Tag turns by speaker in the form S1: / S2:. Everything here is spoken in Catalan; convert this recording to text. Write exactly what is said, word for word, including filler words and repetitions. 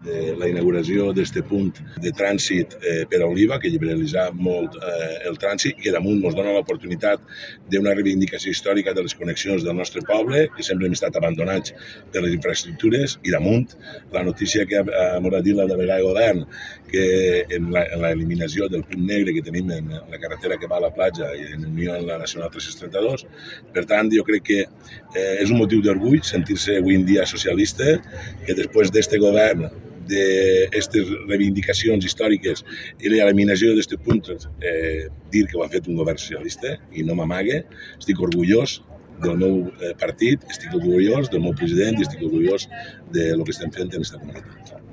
S1: de la inauguració d'aquest punt de trànsit eh, per a Oliva, que liberalitzarà molt eh, el trànsit i que damunt ens dona l'oportunitat d'una reivindicació històrica de les connexions del nostre poble, que sempre hem estat abandonats per les infraestructures, i damunt la notícia que ha dit la delegada de govern, que en l'eliminació del punt negre que tenim en la carretera que va a la platja i en unió amb la Nacional tres-cents trenta-dos. Per tant, jo crec que eh, és un motiu d'orgull sentir-se avui en dia socialista, que després d'este govern d'aquestes reivindicacions històriques i l'eliminació d'aquests punts, eh, dir que ho ha fet un govern socialista i no m'amague. Estic orgullós del meu partit, estic orgullós del meu president i estic orgullós del que estem fent en aquesta comunitat.